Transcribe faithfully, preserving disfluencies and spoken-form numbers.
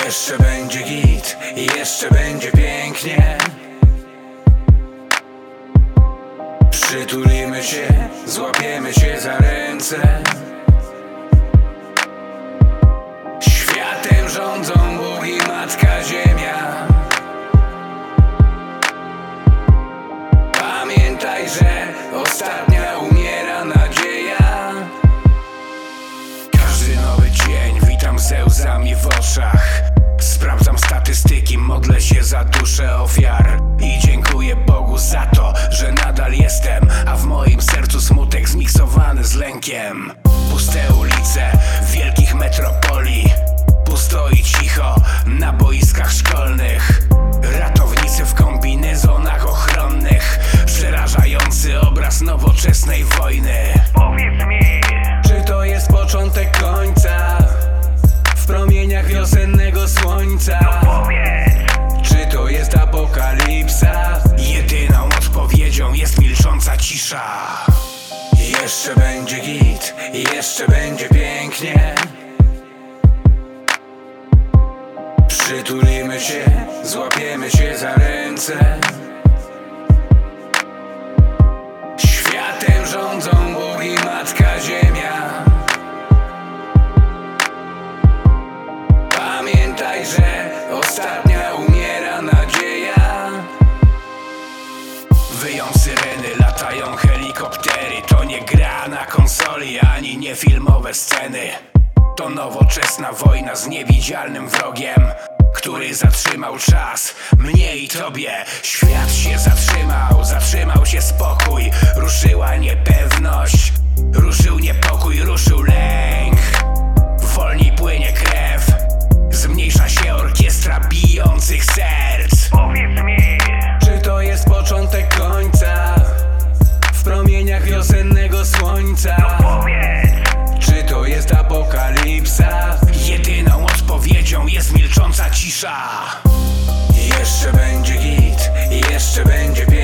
Jeszcze będzie git, jeszcze będzie pięknie. Przytulimy się, złapiemy się za ręce. Światem rządzą Bóg i Matka Ziemia. Pamiętaj, że ostatnia umiera nadzieja. Każdy nowy dzień witam ze łzami w oczach. Sprawdzam statystyki, modlę się za duszę ofiar i dziękuję Bogu za to, że nadal jestem, a w moim sercu smutek zmiksowany z lękiem. Puste ulice wielkich metropolii, pusto i cicho na boiskach szkolnych. Ratownicy w kombinezonach ochronnych, przerażający obraz nowoczesnej wojny. Powiedz mi, czy to jest początek końca w promieniach wiosennego słońca? powiedz, Czy to jest apokalipsa? Jedyną odpowiedzią jest milcząca cisza. Jeszcze będzie git, jeszcze będzie pięknie. Przytulimy się, złapiemy się za ręce. Światem rządzą Bóg i Matka Ziemia. Pamiętaj, że ostatnia umiera nadzieja. Wyją syreny, latają helikoptery. To nie gra na konsoli, ani nie filmowe sceny. To nowoczesna wojna z niewidzialnym wrogiem, który zatrzymał czas, mnie i tobie. Świat się zatrzymał, zatrzymał się spokój. Ruszyła niepewność, ruszył niepokój, ruszył lęk. Wolniej płynie krew, zmniejsza się orkiestra bijących serc. powiedz mi, Czy to jest początek końca w promieniach wiosennego słońca? powiedz, Czy to jest apokalipsa? Jedyną odpowiedzią jest milcząca cisza. Jeszcze będzie git, jeszcze będzie pięknie.